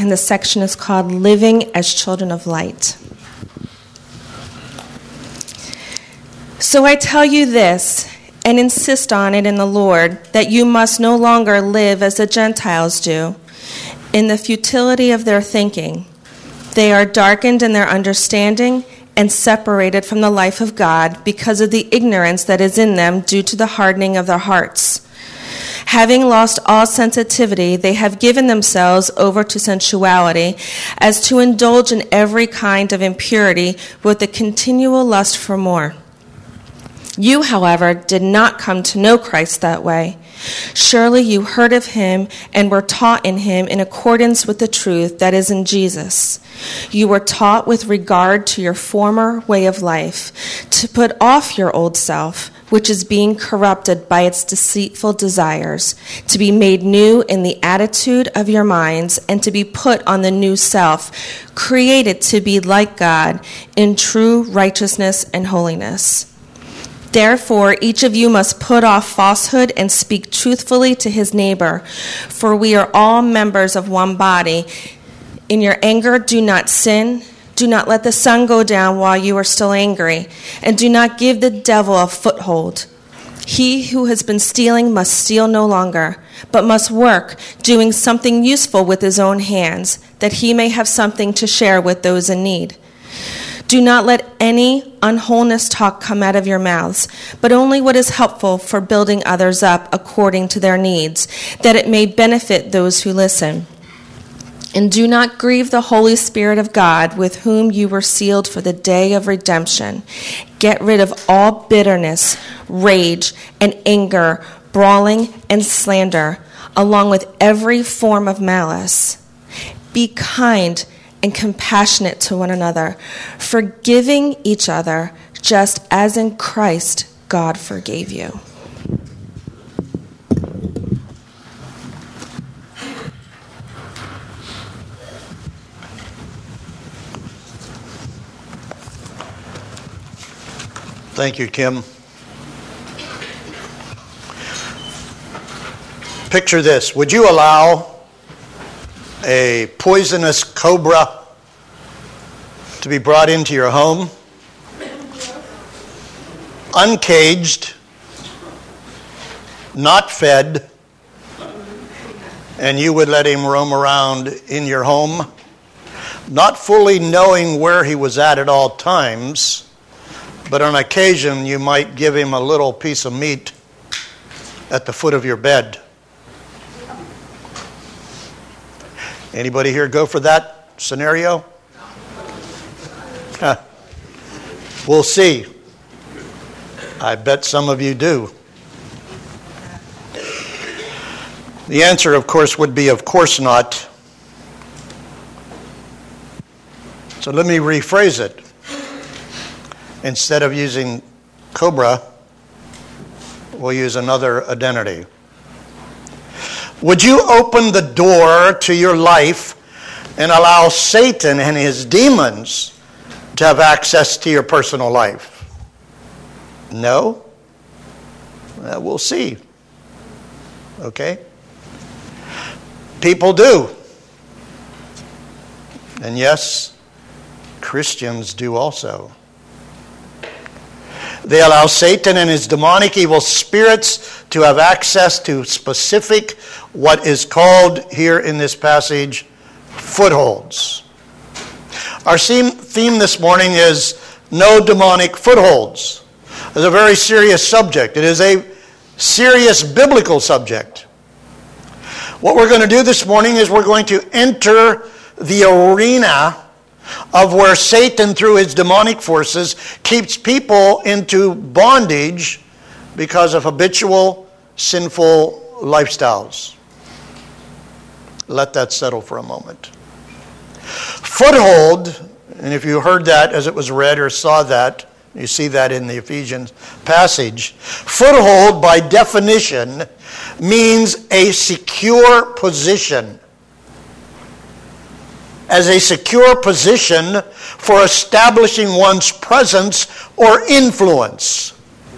and the section is called Living as Children of Light. So I tell you this, and insist on it in the Lord, that you must no longer live as the Gentiles do, in the futility of their thinking. They are darkened in their understanding and separated from the life of God because of the ignorance that is in them due to the hardening of their hearts. Having lost all sensitivity, they have given themselves over to sensuality as to indulge in every kind of impurity with a continual lust for more. You, however, did not come to know Christ that way. Surely you heard of him and were taught in him in accordance with the truth that is in Jesus. You were taught with regard to your former way of life to put off your old self, which is being corrupted by its deceitful desires, to be made new in the attitude of your minds, and to be put on the new self, created to be like God in true righteousness and holiness. Therefore, each of you must put off falsehood and speak truthfully to his neighbor, for we are all members of one body. In your anger, do not sin. Do not let the sun go down while you are still angry, and do not give the devil a foothold. He who has been stealing must steal no longer, but must work, doing something useful with his own hands, that he may have something to share with those in need. Do not let any unwholeness talk come out of your mouths, but only what is helpful for building others up according to their needs, that it may benefit those who listen. And do not grieve the Holy Spirit of God, with whom you were sealed for the day of redemption. Get rid of all bitterness, rage, and anger, brawling, and slander, along with every form of malice. Be kind and compassionate to one another, forgiving each other, just as in Christ God forgave you. Thank you, Kim. Picture this. Would you allow a poisonous cobra to be brought into your home, uncaged, not fed, and you would let him roam around in your home, not fully knowing where he was at all times, but on occasion you might give him a little piece of meat at the foot of your bed? Anybody here go for that scenario? We'll see. I bet some of you do. The answer, of course, would be, of course not. So let me rephrase it. Instead of using cobra, we'll use another identity. Would you open the door to your life and allow Satan and his demons to have access to your personal life? No? We'll see. Okay? People do. And yes, Christians do also. They allow Satan and his demonic evil spirits to have access to specific, what is called here in this passage, footholds. Our theme this morning is no demonic footholds. It's a very serious subject. It is a serious biblical subject. What we're going to do this morning is we're going to enter the arena of where Satan, through his demonic forces, keeps people into bondage because of habitual, sinful lifestyles. Let that settle for a moment. Foothold, and if you heard that as it was read or saw that, you see that in the Ephesians passage. Foothold, by definition, means a secure position. As a secure position for establishing one's presence or influence.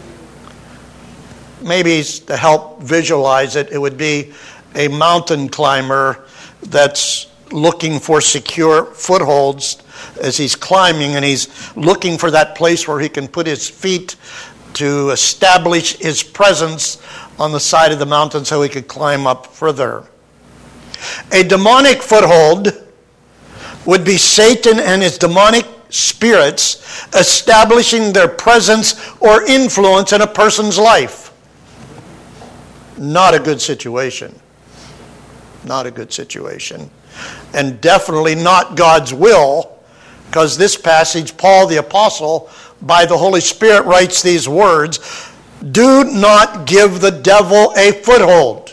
Maybe to help visualize it, it would be a mountain climber that's looking for secure footholds as he's climbing, and he's looking for that place where he can put his feet to establish his presence on the side of the mountain so he could climb up further. A demonic foothold would be Satan and his demonic spirits establishing their presence or influence in a person's life. Not a good situation. Not a good situation. And definitely not God's will, because this passage, Paul the Apostle, by the Holy Spirit, writes these words: do not give the devil a foothold.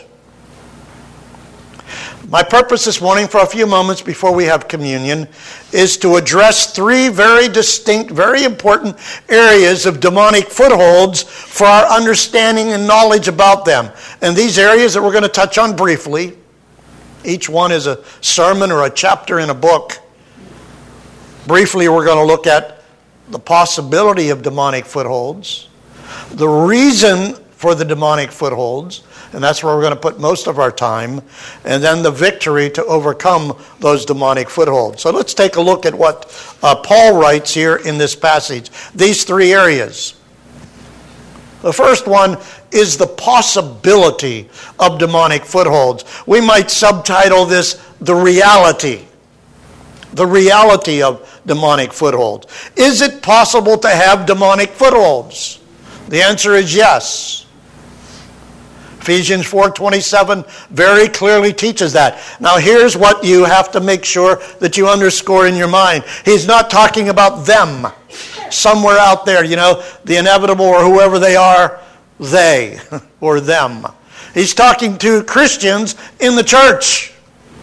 My purpose this morning, for a few moments before we have communion, is to address three very distinct, very important areas of demonic footholds for our understanding and knowledge about them. And these areas that we're going to touch on briefly, each one is a sermon or a chapter in a book. Briefly, we're going to look at the possibility of demonic footholds, the reason for the demonic footholds, and that's where we're going to put most of our time, and then the victory to overcome those demonic footholds. So let's take a look at what Paul writes here in this passage. These three areas. The first one is the possibility of demonic footholds. We might subtitle this the reality. The reality of demonic footholds. Is it possible to have demonic footholds? The answer is yes. Ephesians 4:27 very clearly teaches that. Now here's what you have to make sure that you underscore in your mind. He's not talking about them somewhere out there, the inevitable or whoever they are, they or them. He's talking to Christians in the church.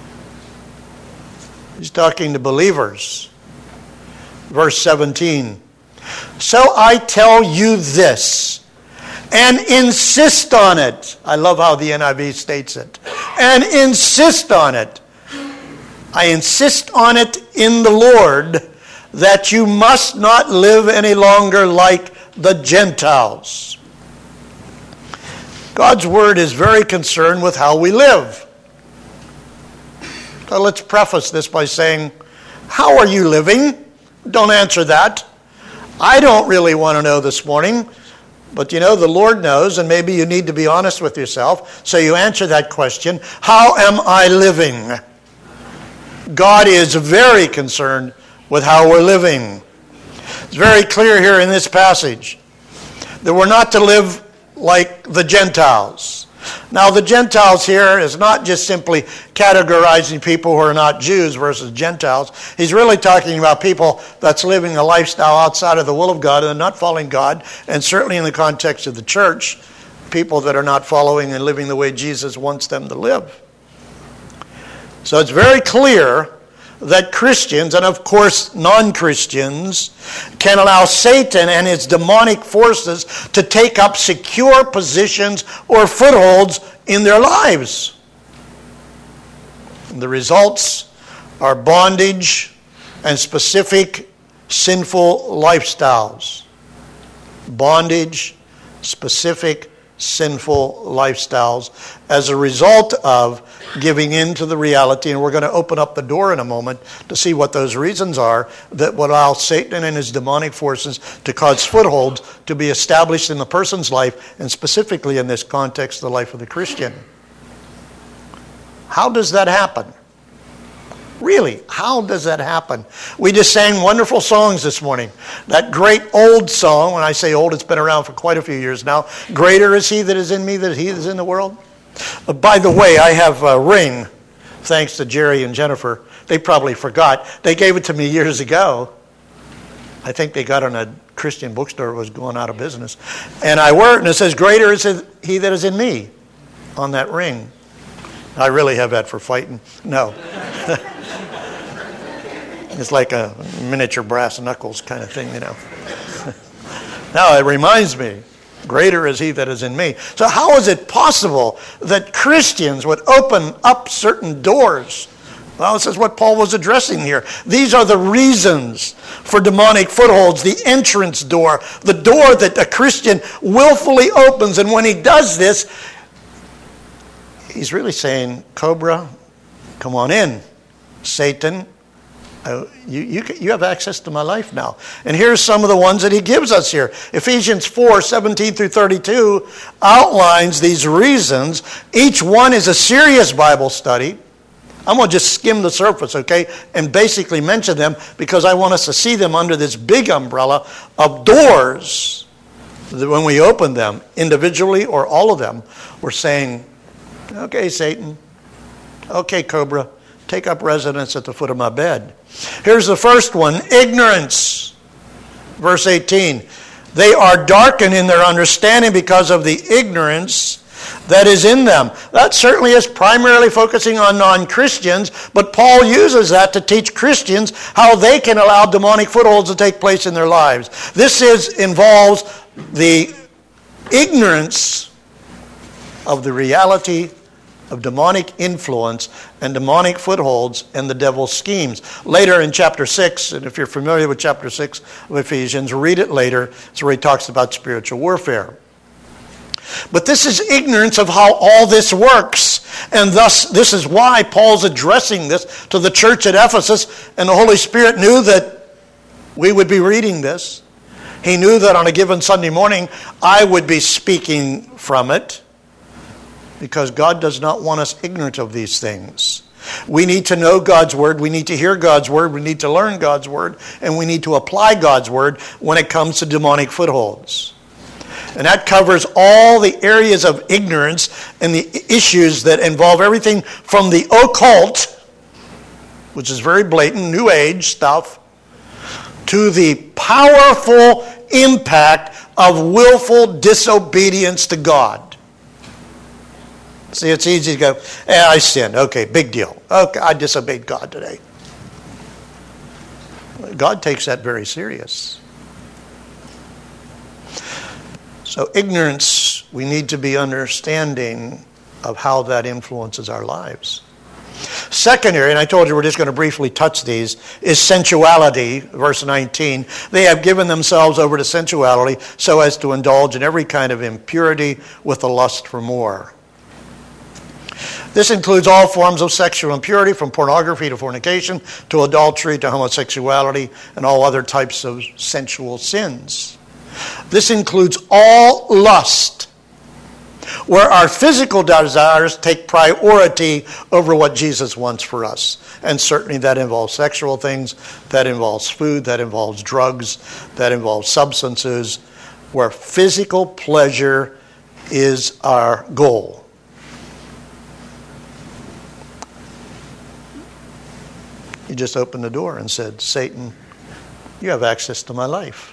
He's talking to believers. Verse 17. So I tell you this, and insist on it. I love how the NIV states it. And insist on it. I insist on it in the Lord that you must not live any longer like the Gentiles. God's Word is very concerned with how we live. So let's preface this by saying, how are you living? Don't answer that. I don't really want to know this morning. But the Lord knows, and maybe you need to be honest with yourself. So you answer that question, how am I living? God is very concerned with how we're living. It's very clear here in this passage that we're not to live like the Gentiles. Now the Gentiles here is not just simply categorizing people who are not Jews versus Gentiles. He's really talking about people that's living a lifestyle outside of the will of God and not following God, and certainly in the context of the church, people that are not following and living the way Jesus wants them to live. So it's very clear that Christians, and of course non-Christians, can allow Satan and his demonic forces to take up secure positions or footholds in their lives. And the results are bondage and specific sinful lifestyles. Bondage, specific sinful lifestyles as a result of giving in to the reality. And we're going to open up the door in a moment to see what those reasons are that would allow Satan and his demonic forces to cause footholds to be established in the person's life, and specifically in this context, the life of the Christian. How does that happen? Really, how does that happen? We just sang wonderful songs this morning. That great old song, when I say old, it's been around for quite a few years now. Greater is he that is in me than he that is in the world. By the way, I have a ring, thanks to Jerry and Jennifer. They probably forgot. They gave it to me years ago. I think they got it in a Christian bookstore that was going out of business. And I wear it, and it says, greater is he that is in me, on that ring. I really have that for fighting. No. It's like a miniature brass knuckles kind of thing, Now it reminds me, greater is he that is in me. So how is it possible that Christians would open up certain doors? Well, this is what Paul was addressing here. These are the reasons for demonic footholds, the entrance door, the door that a Christian willfully opens. And when he does this, he's really saying, Cobra, come on in. Satan, you have access to my life now. And here's some of the ones that he gives us here. Ephesians 4:17 through 32 outlines these reasons. Each one is a serious Bible study. I'm going to just skim the surface, okay, and basically mention them because I want us to see them under this big umbrella of doors. When we open them, individually or all of them, we're saying, okay, Satan, okay, Cobra, take up residence at the foot of my bed. Here's the first one, ignorance. Verse 18, they are darkened in their understanding because of the ignorance that is in them. That certainly is primarily focusing on non-Christians, but Paul uses that to teach Christians how they can allow demonic footholds to take place in their lives. This involves the ignorance of the reality of demonic influence and demonic footholds and the devil's schemes. Later in chapter 6, and if you're familiar with chapter 6 of Ephesians, read it later. It's where he talks about spiritual warfare. But this is ignorance of how all this works. And thus, this is why Paul's addressing this to the church at Ephesus. And the Holy Spirit knew that we would be reading this. He knew that on a given Sunday morning, I would be speaking from it. Because God does not want us ignorant of these things. We need to know God's Word. We need to hear God's Word. We need to learn God's Word. And we need to apply God's Word when it comes to demonic footholds. And that covers all the areas of ignorance and the issues that involve everything from the occult, which is very blatant, New Age stuff, to the powerful impact of willful disobedience to God. See, it's easy to go, I sinned. Okay, big deal. Okay, I disobeyed God today. God takes that very serious. So ignorance, we need to be understanding of how that influences our lives. Second area, and I told you we're just going to briefly touch these, is sensuality, verse 19. They have given themselves over to sensuality so as to indulge in every kind of impurity with a lust for more. This includes all forms of sexual impurity, from pornography to fornication, to adultery, to homosexuality, and all other types of sensual sins. This includes all lust, where our physical desires take priority over what Jesus wants for us. And certainly that involves sexual things, that involves food, that involves drugs, that involves substances, where physical pleasure is our goal. He just opened the door and said, Satan, you have access to my life.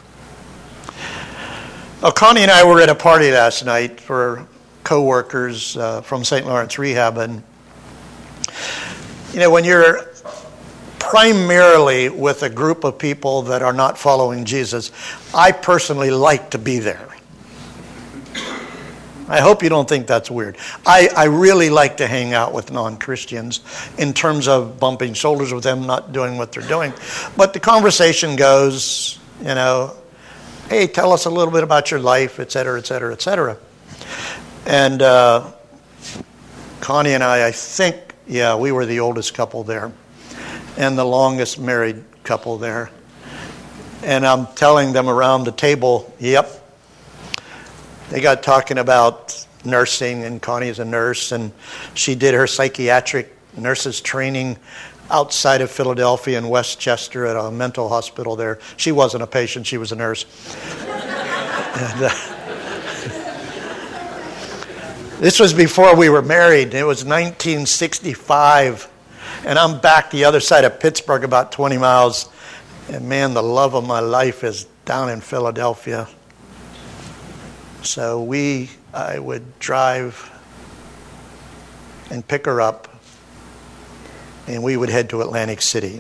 Well, Connie and I were at a party last night for co-workers from St. Lawrence Rehab. And, you know, when you're primarily with a group of people that are not following Jesus, I personally like to be there. I hope you don't think that's weird. I really like to hang out with non-Christians in terms of bumping shoulders with them, not doing what they're doing. But the conversation goes, you know, hey, tell us a little bit about your life, et cetera, et cetera, et cetera. And Connie and I think, we were the oldest couple there and the longest married couple there. And I'm telling them around the table, yep. They got talking about nursing, and Connie is a nurse, and she did her psychiatric nurses training outside of Philadelphia in Westchester at a mental hospital there. She wasn't a patient, she was a nurse. And, this was before we were married. It was 1965, and I'm back the other side of Pittsburgh, about 20 miles. And man, the love of my life is down in Philadelphia. So I would drive and pick her up, and we would head to Atlantic City.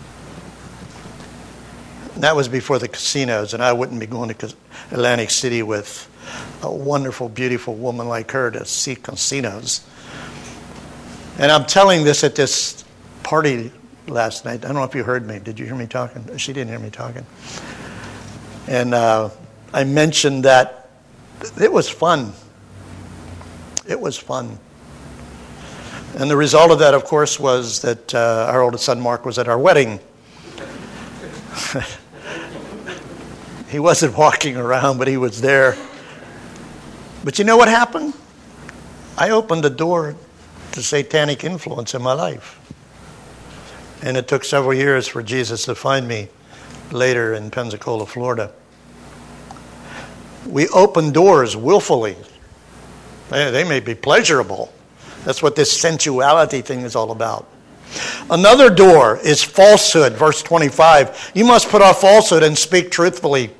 And that was before the casinos, and I wouldn't be going to Atlantic City with a wonderful, beautiful woman like her to see casinos. And I'm telling this at this party last night. I don't know if you heard me. Did you hear me talking? She didn't hear me talking. And I mentioned that it was fun. It was fun. And the result of that, of course, was that our oldest son, Mark, was at our wedding. He wasn't walking around, but he was there. But you know what happened? I opened the door to satanic influence in my life. And it took several years for Jesus to find me later in Pensacola, Florida. We open doors willfully. They may be pleasurable. That's what this sensuality thing is all about. Another door is falsehood, verse 25. You must put off falsehood and speak truthfully.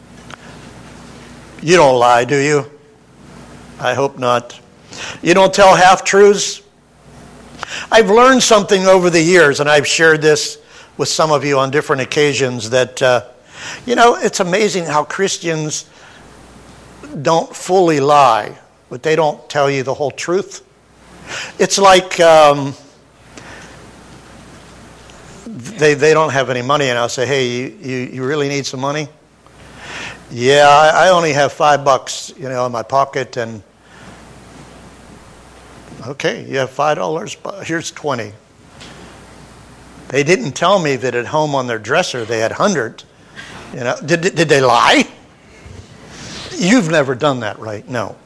You don't lie, do you? I hope not. You don't tell half-truths? I've learned something over the years, and I've shared this with some of you on different occasions, that, it's amazing how Christians don't fully lie, but they don't tell you the whole truth. It's like they don't have any money, and I'll say, hey, you really need some money? Yeah, I only have $5, in my pocket, and okay, you have $5, but here's 20. They didn't tell me that at home on their dresser they had 100. Did they lie? You've never done that, right? No.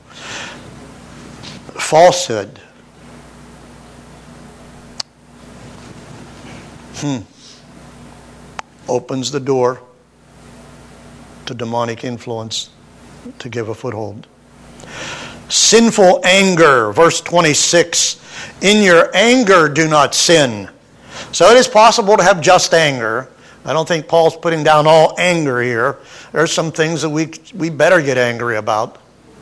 Falsehood. Opens the door to demonic influence to give a foothold. Sinful anger, verse 26. In your anger do not sin. So it is possible to have just anger. I don't think Paul's putting down all anger here. There's some things that we better get angry about.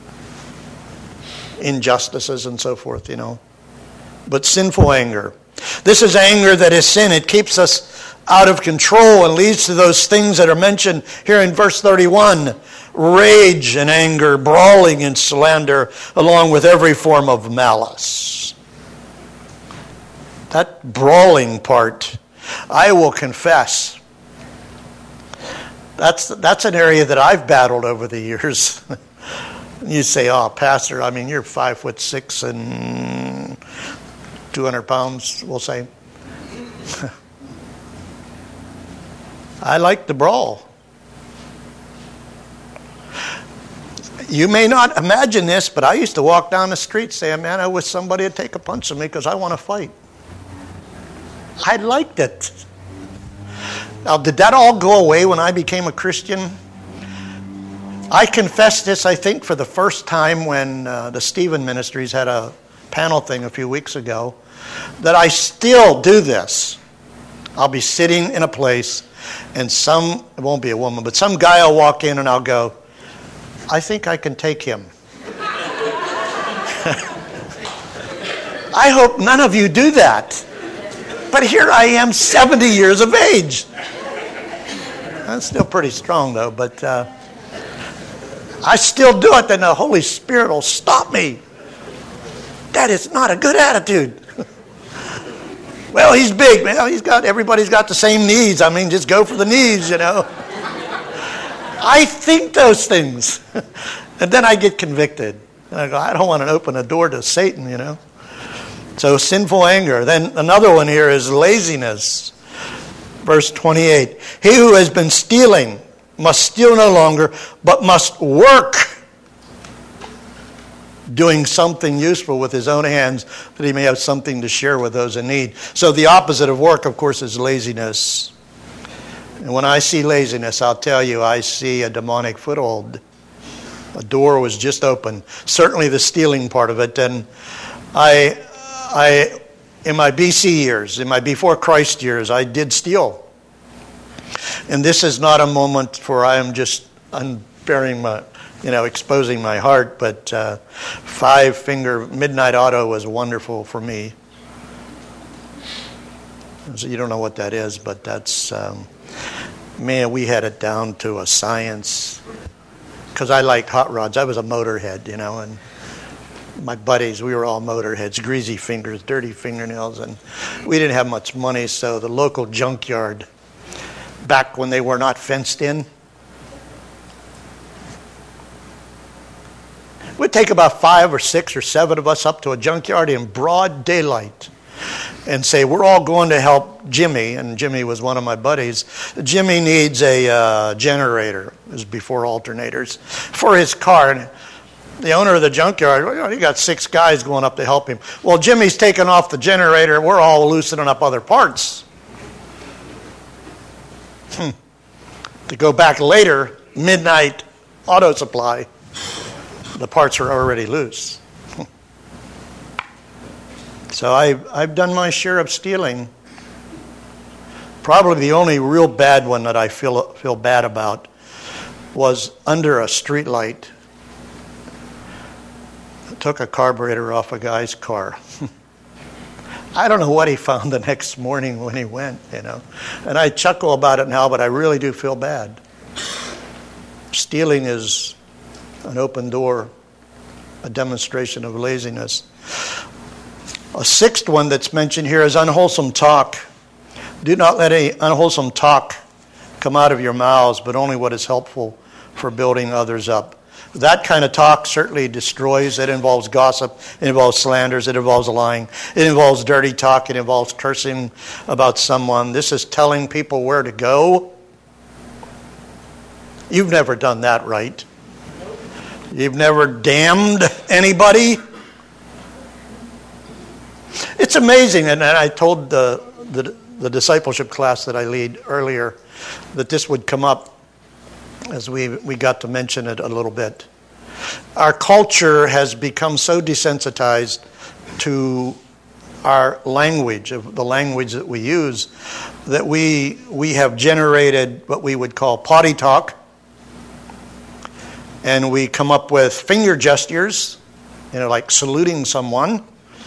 Injustices and so forth, But sinful anger. This is anger that is sin. It keeps us out of control and leads to those things that are mentioned here in verse 31. Rage and anger, brawling and slander, along with every form of malice. That brawling part, I will confess, that's an area that I've battled over the years. You say, oh, Pastor, you're 5'6" and 200 pounds, we'll say. I like to brawl. You may not imagine this, but I used to walk down the street saying, man, I wish somebody would take a punch at me because I want to fight. I liked it. Now, did that all go away when I became a Christian? I confessed this, I think, for the first time when the Stephen Ministries had a panel thing a few weeks ago, that I still do this. I'll be sitting in a place and it won't be a woman, but some guy will walk in and I'll go, I think I can take him. I hope none of you do that. But here I am, 70 years of age. I'm still pretty strong, though, but I still do it, then the Holy Spirit will stop me. That is not a good attitude. Well, he's big, man. Everybody's got the same needs. Just go for the knees, I think those things. And then I get convicted. And I go, I don't want to open a door to Satan, So sinful anger. Then another one here is laziness. Verse 28. He who has been stealing must steal no longer, but must work, doing something useful with his own hands, that he may have something to share with those in need. So the opposite of work, of course, is laziness. And when I see laziness, I'll tell you, I see a demonic foothold. A door was just opened. Certainly the stealing part of it. And I in my BC years, in my before Christ years, I did steal. And this is not a moment for I am just unbearing my, exposing my heart, but 5-finger midnight auto was wonderful for me. So you don't know what that is, but that's, we had it down to a science. Because I liked hot rods. I was a motorhead, and my buddies, we were all motorheads, greasy fingers, dirty fingernails, and we didn't have much money, so the local junkyard, back when they were not fenced in, We'd take about 5 or 6 or 7 of us up to a junkyard in broad daylight and say, we're all going to help Jimmy. And Jimmy was one of my buddies. Jimmy needs a generator. It was before alternators for his car. And the owner of the junkyard, he got 6 guys going up to help him. Well, Jimmy's taking off the generator. We're all loosening up other parts. To go back later, midnight auto supply, the parts are already loose. So I've done my share of stealing. Probably the only real bad one that I feel bad about was under a street light. I took a carburetor off a guy's car. I don't know what he found the next morning when he went, And I chuckle about it now, but I really do feel bad. Stealing is an open door, a demonstration of laziness. A 6th one that's mentioned here is unwholesome talk. Do not let any unwholesome talk come out of your mouths, but only what is helpful for building others up. That kind of talk certainly destroys. It involves gossip. It involves slanders. It involves lying. It involves dirty talk. It involves cursing about someone. This is telling people where to go. You've never done that, right? You've never damned anybody. It's amazing, and I told the discipleship class that I lead earlier that this would come up as we got to mention it a little bit. Our culture has become so desensitized to our language, of the language that we use, that we have generated what we would call potty talk, and we come up with finger gestures, like saluting someone.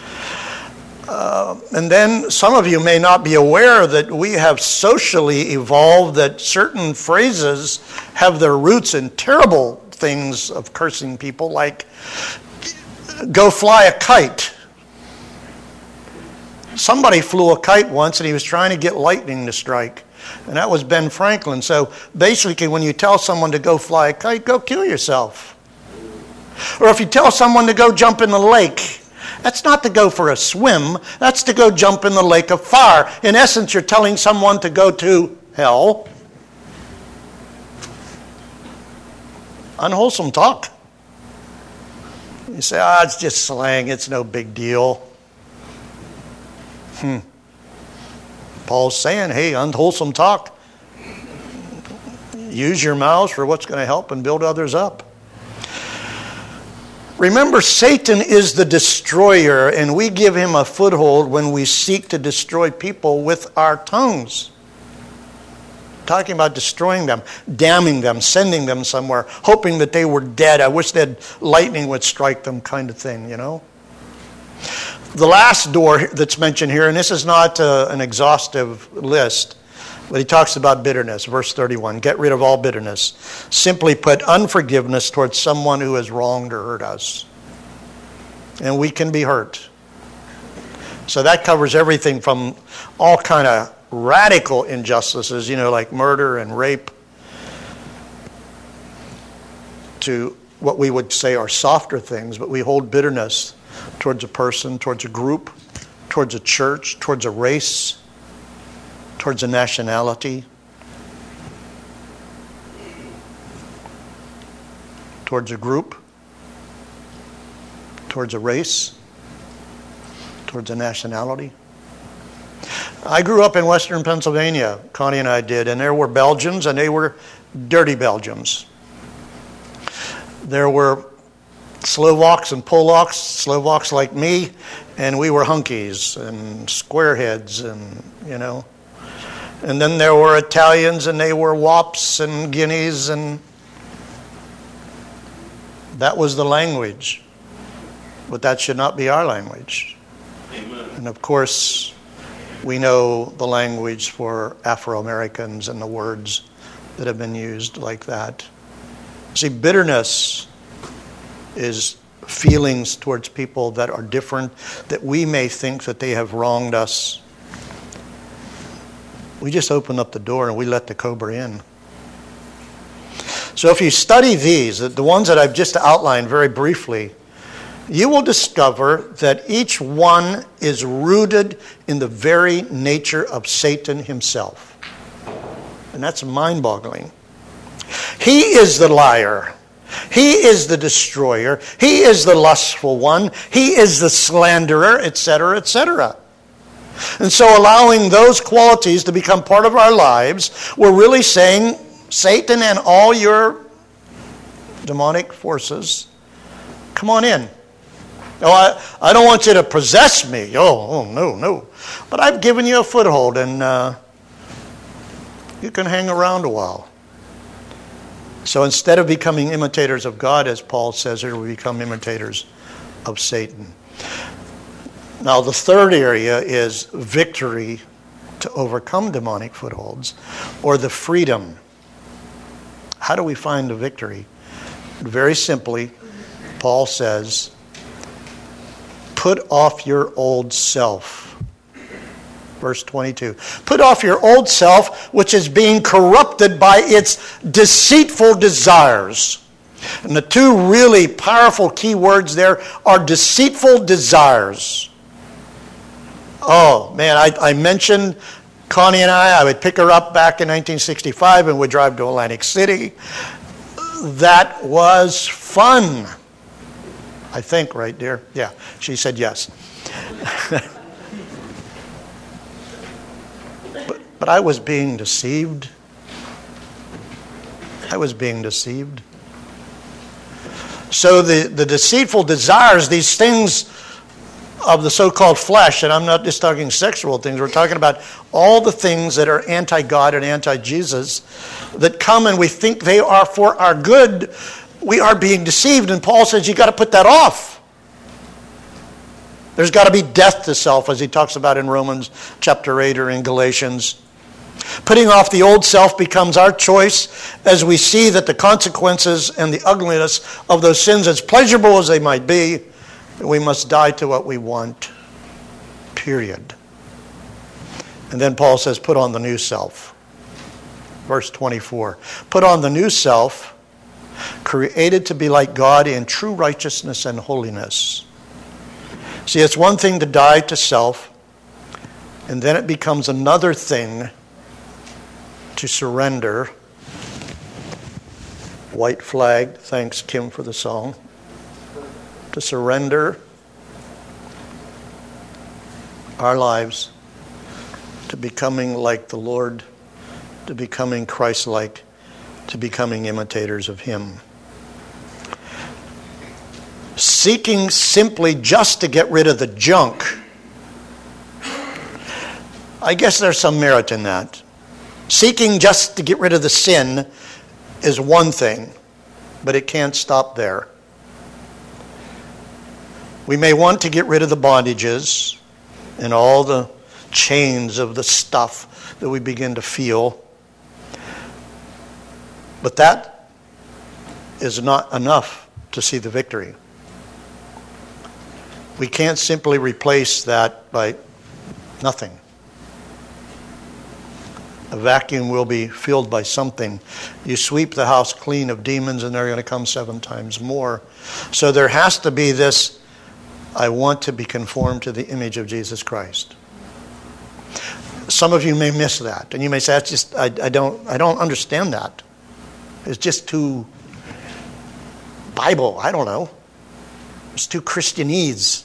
And then some of you may not be aware that we have socially evolved that certain phrases have their roots in terrible things of cursing people, like go fly a kite. Somebody flew a kite once and he was trying to get lightning to strike. And that was Ben Franklin. So basically when you tell someone to go fly a kite, go kill yourself. Or if you tell someone to go jump in the lake, that's not to go for a swim. That's to go jump in the lake of fire. In essence, you're telling someone to go to hell. Unwholesome talk. You say, it's just slang. It's no big deal. Paul's saying, hey, unwholesome talk. Use your mouths for what's going to help and build others up. Remember, Satan is the destroyer, and we give him a foothold when we seek to destroy people with our tongues. Talking about destroying them, damning them, sending them somewhere, hoping that they were dead. I wish that lightning would strike them, kind of thing, The last door that's mentioned here, and this is not an exhaustive list, but he talks about bitterness, verse 31. Get rid of all bitterness. Simply put, unforgiveness towards someone who has wronged or hurt us. And we can be hurt. So that covers everything from all kind of radical injustices, like murder and rape, to what we would say are softer things, but we hold bitterness towards a person, towards a group, towards a church, towards a race, towards a nationality, towards a group, towards a race, towards a nationality. I grew up in western Pennsylvania, Connie and I did, and there were Belgians, and they were dirty Belgians. There were Slovaks and Polacks, Slovaks like me, and we were hunkies and squareheads and, And then there were Italians, and they were wops and guineas, and that was the language. But that should not be our language. Amen. And of course, we know the language for Afro-Americans and the words that have been used like that. See, bitterness is feelings towards people that are different, that we may think that they have wronged us. We just open up the door and we let the cobra in. So if you study these, the ones that I've just outlined very briefly, you will discover that each one is rooted in the very nature of Satan himself. And that's mind-boggling. He is the liar. He is the destroyer. He is the lustful one. He is the slanderer, etc., etc. And so allowing those qualities to become part of our lives, we're really saying, Satan and all your demonic forces, come on in. Oh, I don't want you to possess me. Oh, no. But I've given you a foothold, and you can hang around a while. So instead of becoming imitators of God, as Paul says here, we become imitators of Satan. Now, the third area is victory to overcome demonic footholds, or the freedom. How do we find the victory? Very simply, Paul says, put off your old self. Verse 22. Put off your old self, which is being corrupted by its deceitful desires. And the two really powerful key words there are deceitful desires. Oh, man, I mentioned Connie and I would pick her up back in 1965 and we'd drive to Atlantic City. That was fun. I think, right, dear? Yeah, she said yes. But I was being deceived. So the deceitful desires, these things of the so-called flesh, and I'm not just talking sexual things, we're talking about all the things that are anti-God and anti-Jesus that come and we think they are for our good. We are being deceived, and Paul says you got to put that off. There's got to be death to self, as he talks about in Romans chapter 8 or in Galatians. Putting off the old self becomes our choice as we see that the consequences and the ugliness of those sins, as pleasurable as they might be, we must die to what we want, period. And then Paul says, put on the new self. Verse 24. Put on the new self, created to be like God in true righteousness and holiness. See, it's one thing to die to self, and then it becomes another thing to surrender. White flag, thanks Kim for the song. To surrender our lives to becoming like the Lord, to becoming Christ-like, to becoming imitators of Him. Seeking simply just to get rid of the junk, I guess there's some merit in that. Seeking just to get rid of the sin is one thing, but it can't stop there. We may want to get rid of the bondages and all the chains of the stuff that we begin to feel, but that is not enough to see the victory. We can't simply replace that by nothing. A vacuum will be filled by something. You sweep the house clean of demons and they're going to come 7 times more. So there has to be this, I want to be conformed to the image of Jesus Christ. Some of you may miss that. And you may say, that's just, I don't understand that. It's just too Bible. I don't know. It's too Christianese.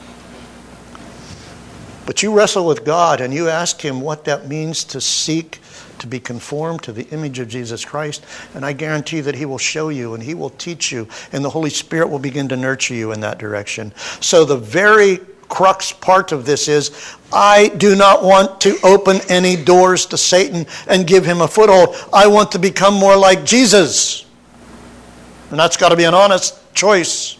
But you wrestle with God and you ask Him what that means to seek to be conformed to the image of Jesus Christ. And I guarantee that He will show you and He will teach you. And the Holy Spirit will begin to nurture you in that direction. So the very crux part of this is, I do not want to open any doors to Satan and give him a foothold. I want to become more like Jesus. And that's got to be an honest choice.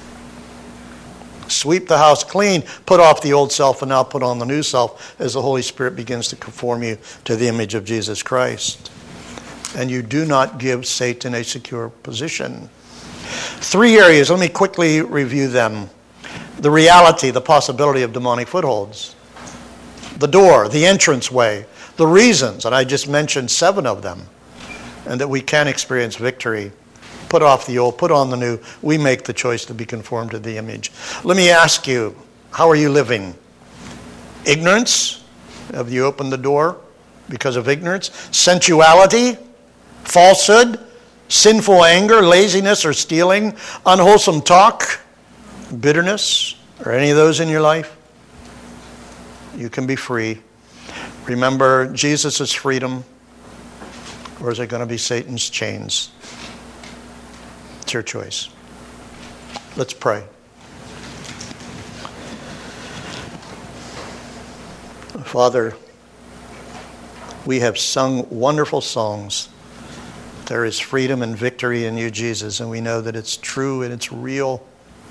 Sweep the house clean, put off the old self, and now put on the new self as the Holy Spirit begins to conform you to the image of Jesus Christ. And you do not give Satan a secure position. 3 areas, let me quickly review them. The reality, the possibility of demonic footholds. The door, the entranceway, the reasons, and I just mentioned 7 of them. and that we can experience victory. Put off the old, put on the new. We make the choice to be conformed to the image. Let me ask you, how are you living? Ignorance? Have you opened the door because of ignorance? Sensuality? Falsehood? Sinful anger? Laziness or stealing? Unwholesome talk? Bitterness? Are any of those in your life? You can be free. Remember, Jesus' freedom, or is it going to be Satan's chains? It's your choice. Let's pray. Father, we have sung wonderful songs. There is freedom and victory in you, Jesus, and we know that it's true and it's real.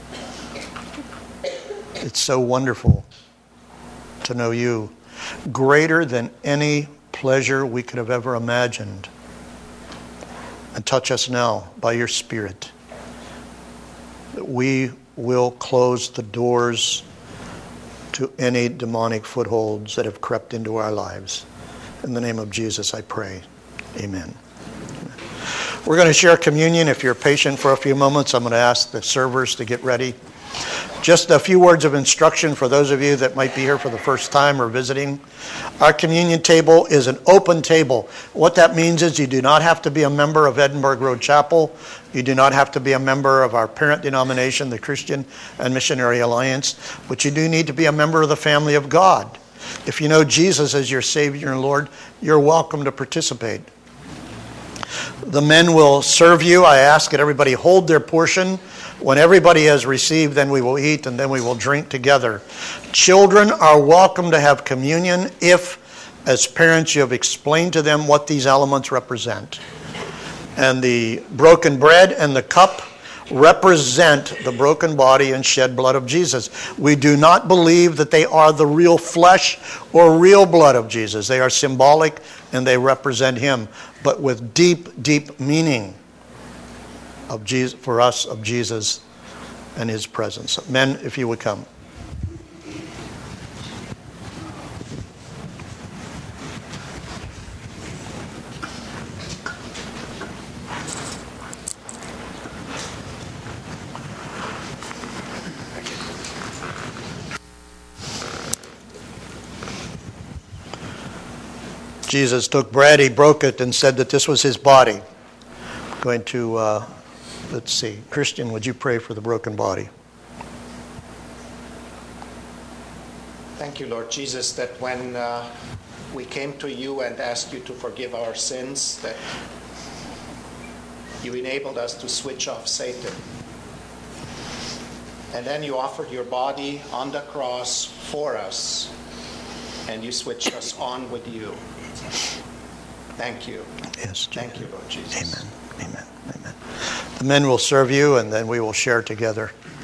It's so wonderful to know you, greater than any pleasure we could have ever imagined. And touch us now by your Spirit, that we will close the doors to any demonic footholds that have crept into our lives. In the name of Jesus, I pray. Amen. We're going to share communion. If you're patient for a few moments, I'm going to ask the servers to get ready. Just a few words of instruction for those of you that might be here for the first time or visiting. Our communion table is an open table. What that means is you do not have to be a member of Edinburgh Road Chapel. You do not have to be a member of our parent denomination, the Christian and Missionary Alliance. But you do need to be a member of the family of God. If you know Jesus as your Savior and Lord, you're welcome to participate. The men will serve you. I ask that everybody hold their portion. When everybody has received, then we will eat and then we will drink together. Children are welcome to have communion if, as parents, you have explained to them what these elements represent. And the broken bread and the cup represent the broken body and shed blood of Jesus. We do not believe that they are the real flesh or real blood of Jesus. They are symbolic and they represent him, but with deep, deep meaning of Jesus, for us, of Jesus and his presence. Men, if you would come. Jesus took bread, he broke it, and said that this was his body. I'm going to, let's see. Christian, would you pray for the broken body? Thank you, Lord Jesus, that when we came to you and asked you to forgive our sins, that you enabled us to switch off Satan. And then you offered your body on the cross for us, and you switched us on with you. Thank you. Yes. Thank you, Lord Jesus. Amen. Amen. Amen. The men will serve you, and then we will share together.